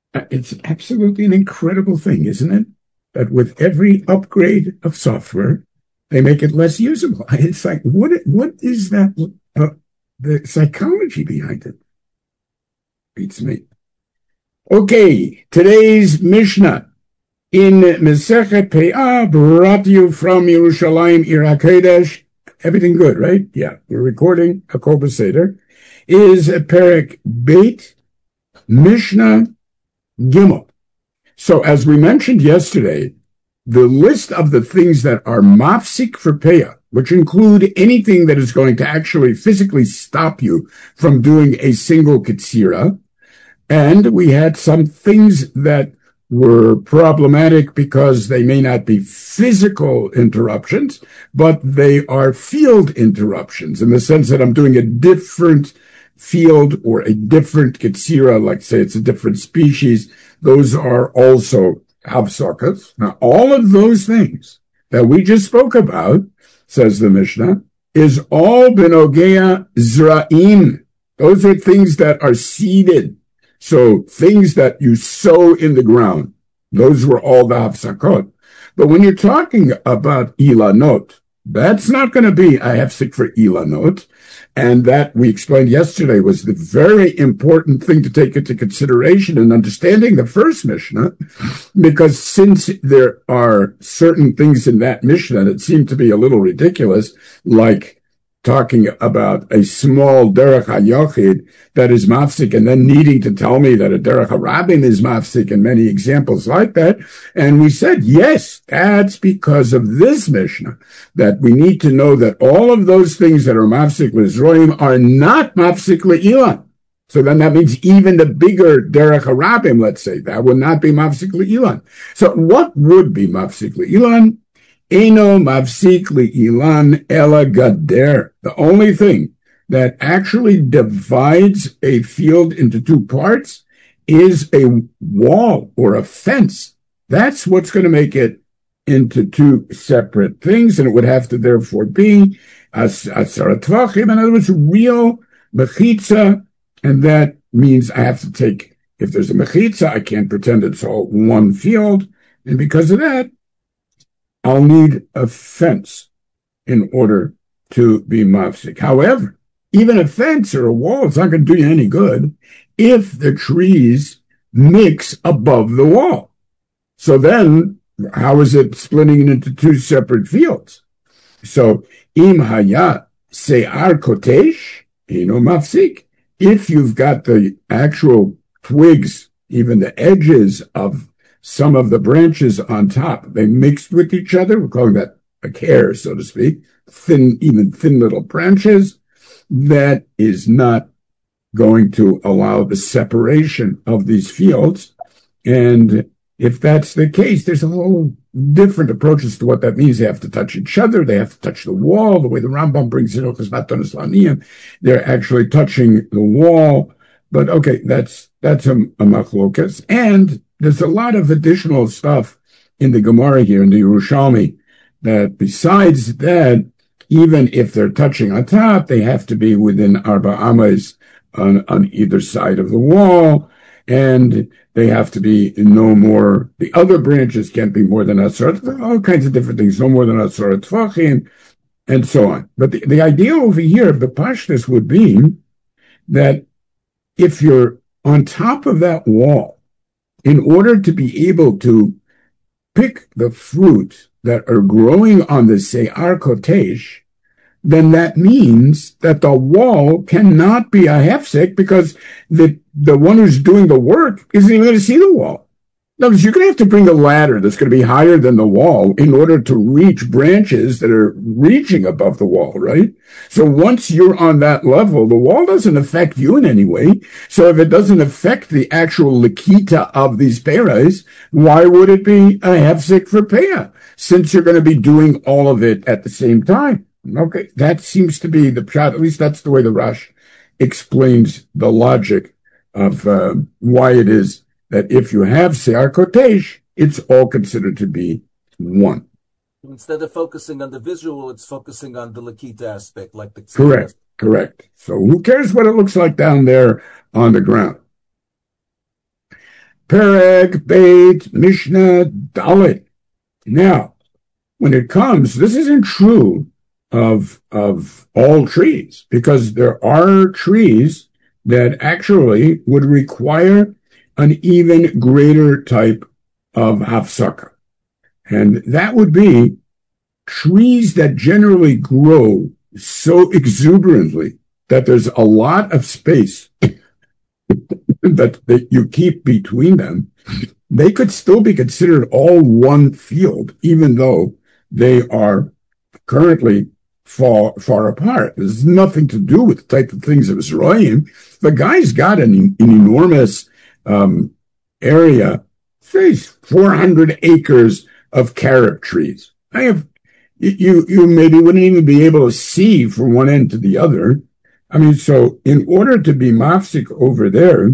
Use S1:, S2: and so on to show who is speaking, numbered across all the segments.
S1: It's absolutely an incredible thing, isn't it? That with every upgrade of software, they make it less usable. It's like, what is that? The psychology behind it beats me. Okay, today's Mishnah in Masechet Pe'ah, brought to you from Yerushalayim, Ir HaKodesh. Everything good, right? Yeah, we're recording a Kol Seder. Is Perek Beit Mishnah Gimel. So as we mentioned yesterday, the list of the things that are mafsik for peah, which include anything that is going to actually physically stop you from doing a single ketzira, and we had some things that were problematic because they may not be physical interruptions, but they are field interruptions in the sense that I'm doing a different field or a different ketzira, like say it's a different species. Those are also hafsakas. Now, all of those things that we just spoke about, says the Mishnah, is all benogea zra'im. Those are things that are seeded. So things that you sow in the ground, those were all the hafsakot. But when you're talking about ilanot, that's not going to be a hefsek for ilanot. And that, we explained yesterday, was the very important thing to take into consideration in understanding the first Mishnah, because since there are certain things in that Mishnah that seem to be a little ridiculous, like talking about a small derech hayochid that is mafsik, and then needing to tell me that a derech harabim is mafsik, and many examples like that. And we said, yes, that's because of this Mishnah, that we need to know that all of those things that are mafsik l'zroim are not mafsik le'ilan. So then that means even the bigger derech harabim, let's say, that would not be mafsik le'ilan. So what would be mafsik le'ilan? Eno mafsik li'ilan ela gader. The only thing that actually divides a field into two parts is a wall or a fence. That's what's going to make it into two separate things, and it would have to therefore be asara tvachim. In other words, real mechitza, and that means I have to take, if there's a mechitza, I can't pretend it's all one field, and because of that, I'll need a fence in order to be mafsik. However, even a fence or a wall is not going to do you any good if the trees mix above the wall. So then, how is it splitting it into two separate fields? So, im hayat se'ar kotesh, mafsik. If you've got the actual twigs, even the edges of some of the branches on top, they mixed with each other. We're calling that a care, so to speak. Even thin little branches. That is not going to allow the separation of these fields. And if that's the case, there's a whole different approaches to what that means. They have to touch each other. They have to touch the wall. The way the Rambam brings it, they're actually touching the wall. But okay, that's a machlokas. And there's a lot of additional stuff in the Gemara here, in the Yerushalmi, that besides that, even if they're touching on top, they have to be within arba amas on either side of the wall, and they have to be no more, the other branches can't be more than asar, all kinds of different things, no more than asar tvachim, and so on. But the idea over here of the pashtus would be that if you're on top of that wall, in order to be able to pick the fruit that are growing on the Se'ar Kotesh, then that means that the wall cannot be a hefsek, because the one who's doing the work isn't even going to see the wall. In other words, you're going to have to bring a ladder that's going to be higher than the wall in order to reach branches that are reaching above the wall, right? So once you're on that level, the wall doesn't affect you in any way. So if it doesn't affect the actual lakita of these peras, why would it be a hefsek for peah, since you're going to be doing all of it at the same time? Okay, that seems to be the pshat. At least that's the way the Rash explains the logic of why it is that if you have Se'ar Kotesh, it's all considered to be one.
S2: Instead of focusing on the visual, it's focusing on the Lakita aspect, like the
S1: Correct. So who cares what it looks like down there on the ground? Perek, Beit, Mishnah, Dalet. Now, when it comes, this isn't true of all trees, because there are trees that actually would require an even greater type of hafsaka. And that would be trees that generally grow so exuberantly that there's a lot of space that you keep between them. They could still be considered all one field, even though they are currently far apart. There's nothing to do with the type of things of Israelim. The guy's got an enormous area, say 400 acres of carob trees. You maybe wouldn't even be able to see from one end to the other. I mean, so in order to be mafsik over there,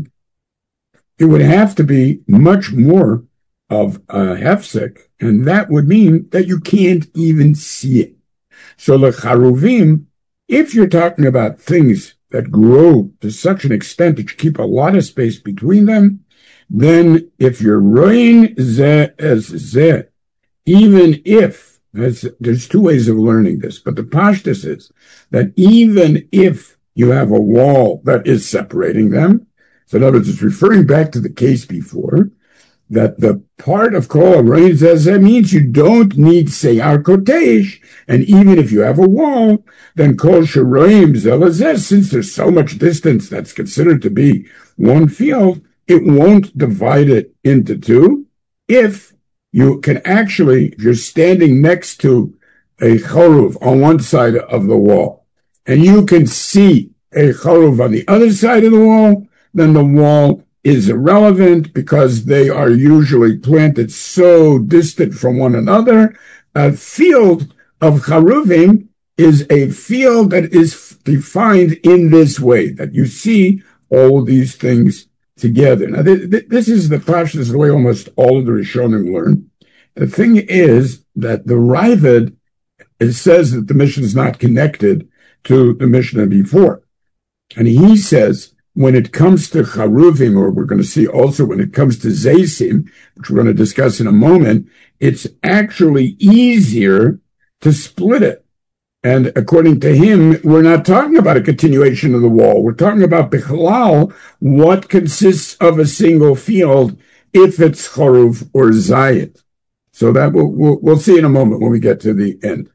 S1: it would have to be much more of a hefsek, and that would mean that you can't even see it. So the charuvim, if you're talking about things that grow to such an extent that you keep a lot of space between them, then if you're roin ze as ze, even if, there's two ways of learning this, but the pashtus is that even if you have a wall that is separating them, so in other words, it's referring back to the case before, that the part of kol roin zeh means you don't need seyar kotesh, and even if you have a wall, then kol sheroim zeh, since there's so much distance that's considered to be one field, it won't divide it into two. If you can actually, if you're standing next to a charuv on one side of the wall, and you can see a charuv on the other side of the wall, then the wall is irrelevant because they are usually planted so distant from one another. A field of charuvim is a field that is defined in this way, that you see all these things together. Now, this is the pashtus, the way almost all of the Rishonim learn. The thing is that the Raavad, it says that the Mishnah is not connected to the Mishnah before. And he says, when it comes to charuvim, or we're going to see also when it comes to zeisim, which we're going to discuss in a moment, it's actually easier to split it. And according to him, we're not talking about a continuation of the wall. We're talking about bichlal, what consists of a single field, if it's charuv or zayit. So that we'll see in a moment when we get to the end.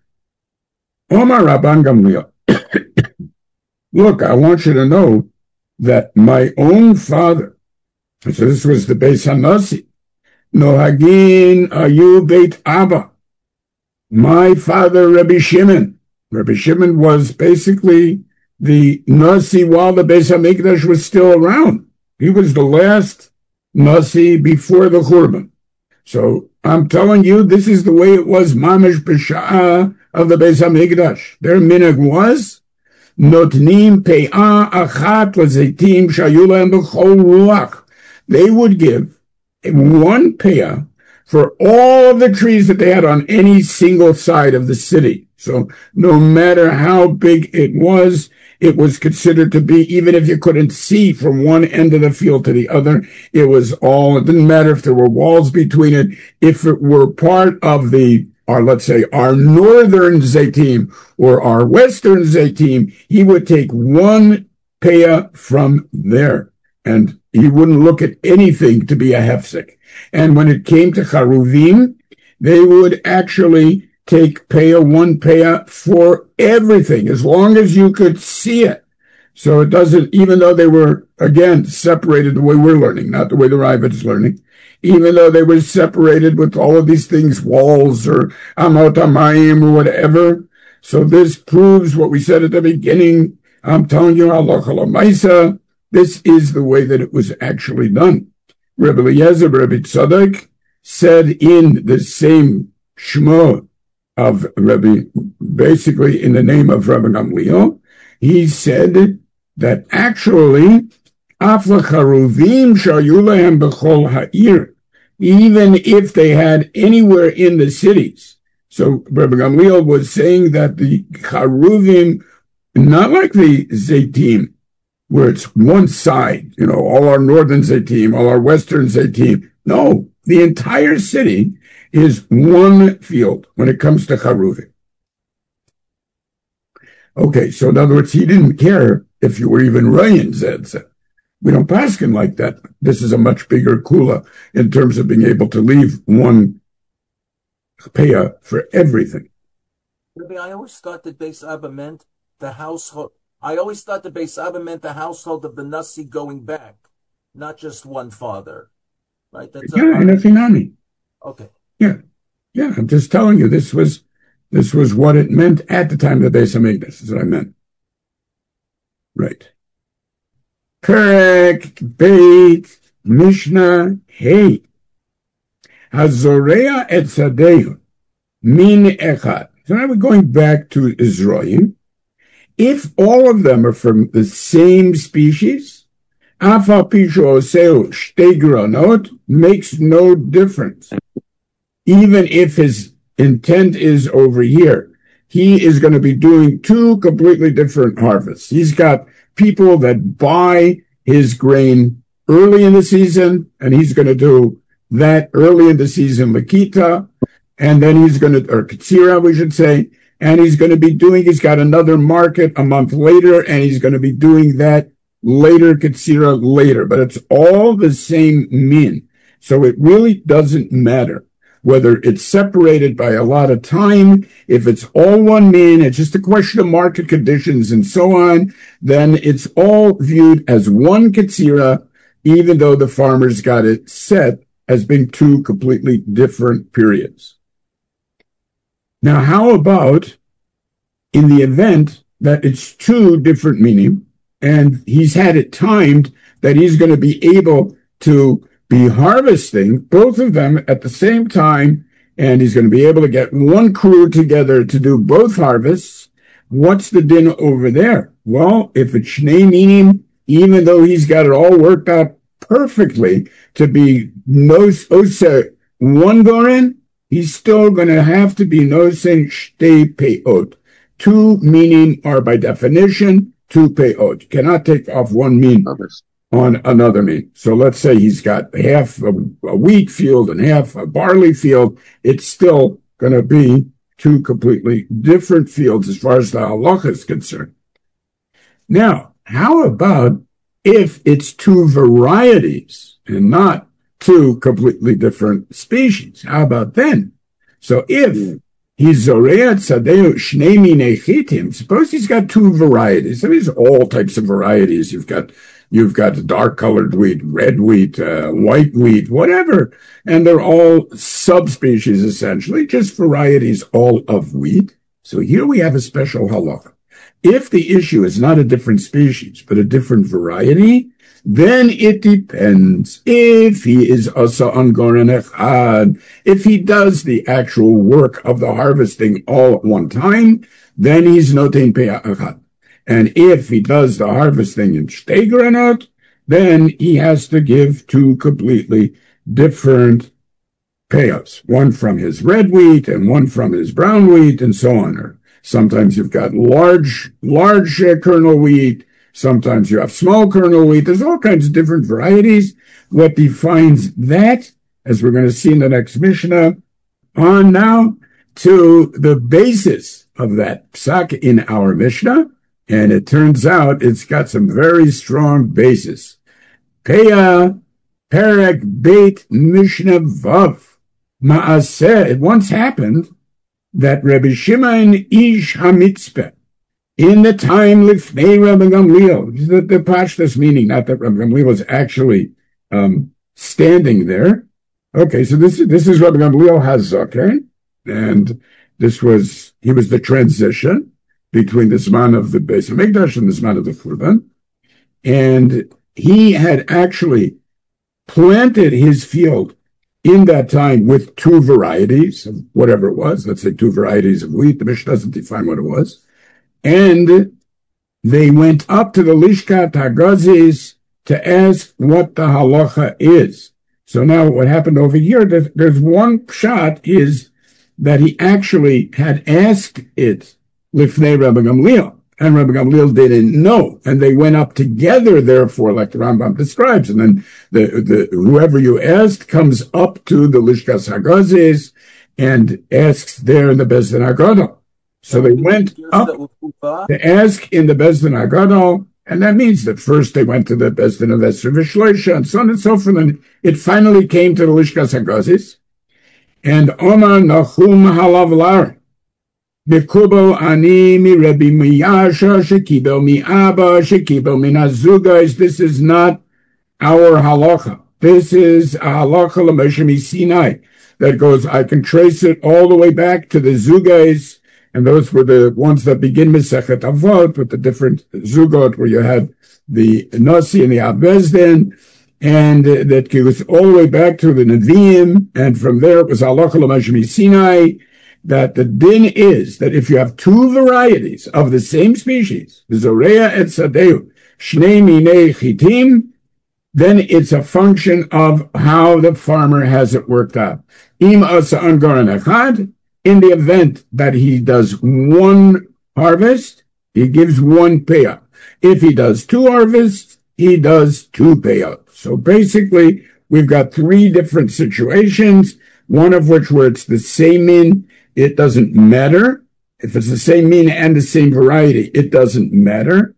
S1: Omar Rabban Gamliel. Look, I want you to know that my own father, so this was the Beis Hanassi, Nohagin Ayu Beit Abba, my father Rabbi Shimon was basically the Nasi while the Beis HaMikdash was still around. He was the last Nasi before the Churban. So I'm telling you, this is the way it was mamish b'sha'ah of the Beis HaMikdash. Their minhag was notnim pe'ah achat l'zeitim shayu lahem b'chol ruach. They would give one pe'ah for all of the trees that they had on any single side of the city. So no matter how big it was considered to be, even if you couldn't see from one end of the field to the other, it didn't matter if there were walls between it, if it were part of let's say, our northern Zaytim or our western Zaytim, he would take one peah from there, and he wouldn't look at anything to be a hefsek. And when it came to charuvim, they would actually take one peah for everything, as long as you could see it. So it doesn't, even though they were, again, separated the way we're learning, not the way the Raavad is learning, even though they were separated with all of these things, walls or amot hamayim or whatever. So this proves what we said at the beginning. I'm telling you, halacha l'maisa, this is the way that it was actually done. Rabbi Eliezer, Rabbi Tzadok said in the same Shema of Rabbi, basically in the name of Rabbi Gamliel, he said that actually, afla charuvim shayu lahem b'chol ha'ir, even if they had anywhere in the cities. So Rabbi Gamliel was saying that the charuvim, not like the zaytim, where it's one side, all our northern Zaytim, all our western Zaytim. No, the entire city is one field when it comes to Charuvim. Okay, so in other words, he didn't care if you were even Ryan Zed. We don't paskin like that. This is a much bigger kula in terms of being able to leave one payah for everything.
S2: I always thought that Beis Abba meant the household. I always thought the Beis Abba meant the household of the Nasi going back, not just one father. Right? That's
S1: in a Finami.
S2: Okay.
S1: Yeah. I'm just telling you, this was what it meant at the time of the Beis Hamikdash. Is what I meant. Right. Perek Beit Mishnah Hey Hazorea et Sadehu Min Echad. So now we're going back to Israel. If all of them are from the same species, Afa Pisho Oseu Shtei Granot makes no difference. Even if his intent is over here, he is going to be doing two completely different harvests. He's got people that buy his grain early in the season, and he's going to do that early in the season, Lakita, and then he's going to, or Katsira, we should say, and he's got another market a month later, and he's going to be doing that later, Katsira later, but it's all the same min. So it really doesn't matter whether it's separated by a lot of time. If it's all one min, it's just a question of market conditions and so on, then it's all viewed as one Katsira, even though the farmers got it set as being two completely different periods. Now, how about in the event that it's two different meaning, and he's had it timed that he's going to be able to be harvesting both of them at the same time, and he's going to be able to get one crew together to do both harvests? What's the din over there? Well, if it's shnei minim, even though he's got it all worked out perfectly to be noseh one goren, he's still going to have to be noseh shtei peot. Two meaning are by definition two peot. You cannot take off one mean on another mean. So let's say he's got half a wheat field and half a barley field. It's still going to be two completely different fields as far as the halacha is concerned. Now, how about if it's two varieties and not two completely different species? How about then? So if he's zoreat sadeu shnei minei chitim, suppose he's got two varieties. There's all types of varieties. You've got dark colored wheat, red wheat, white wheat, whatever. And they're all subspecies, essentially, just varieties all of wheat. So here we have a special halacha. If the issue is not a different species, but a different variety, then it depends. If he is asa angoren echad, if he does the actual work of the harvesting all at one time, then he's notein peah echad. And if he does the harvesting in shtei granot, then he has to give two completely different payouts, one from his red wheat and one from his brown wheat, and so on. Or sometimes you've got large kernel wheat. Sometimes you have small kernel wheat. There's all kinds of different varieties. What defines that, as we're going to see in the next Mishnah, on now to the basis of that psak in our Mishnah. And it turns out it's got some very strong basis. Peah Perek Beit Mishnah Vav Maaseh. It once happened that Rabbi Shimon Ish HaMitzpeh, in the time Lifnei Rabbi Gamliel, the Pashtus meaning, not that Rabbi Gamliel was actually standing there. Okay, so this is Rabbi Gamliel HaZaken, and he was the transition between the Zman of the Beis Hamikdash and the Zman of the Churban. And he had actually planted his field in that time with two varieties of whatever it was. Let's say two varieties of wheat. The Mishnah doesn't define what it was. And they went up to the Lishkat Hagazis to ask what the halacha is. So now what happened over here, there's one shot is that he actually had asked it Lifnei Rabbi Gamliel. And Rabbi Gamliel didn't know. And they went up together, therefore, like the Rambam describes. And then whoever you asked comes up to the Lishkas Hagazis and asks there in the Beis Din Hagadol. So they went up to ask in the Beis Din Hagadol, and that means that first they went to the Beis Din of Esther Vishloisha, and so on and so forth, and it finally came to the Lishkas Hagazis. And Omar Nachum Halav Lar, Bekubal Ani mi Rabbi Miyasha, Shekibel mi Abba, Shekibel min Azugais. This is not our halacha. This is a halacha l'Moshe Sinai that goes, I can trace it all the way back to the Zugais, and those were the ones that begin Masechet Avot with the different Zugot where you had the Nasi and the Beis Din, and that goes all the way back to the Nevi'im, and from there it was halacha l'Moshe Sinai, that the din is that if you have two varieties of the same species, the Zorea et Sadeu, Shnei Minei Chitim, then it's a function of how the farmer has it worked out. Im asa angaran echad, in the event that he does one harvest, he gives one payout. If he does two harvests, he does two payouts. So basically, we've got three different situations, one of which where it's the same min, it doesn't matter. If it's the same min and the same variety, it doesn't matter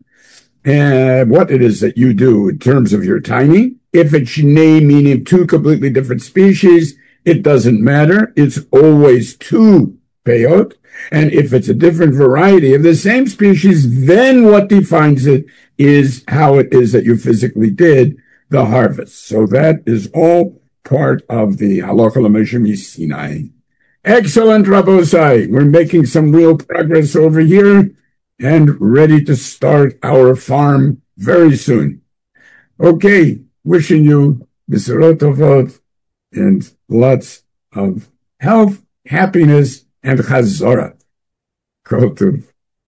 S1: what it is that you do in terms of your timing. If it's shnei, meaning two completely different species, it doesn't matter. It's always two payot. And if it's a different variety of the same species, then what defines it is how it is that you physically did the harvest. So that is all part of the Halacha L'Moshe Sinai. Excellent, Rabbosai. We're making some real progress over here and ready to start our farm very soon. Okay, wishing you B'sorot Tovot and lots of health, happiness, and chazorah. Kol tov.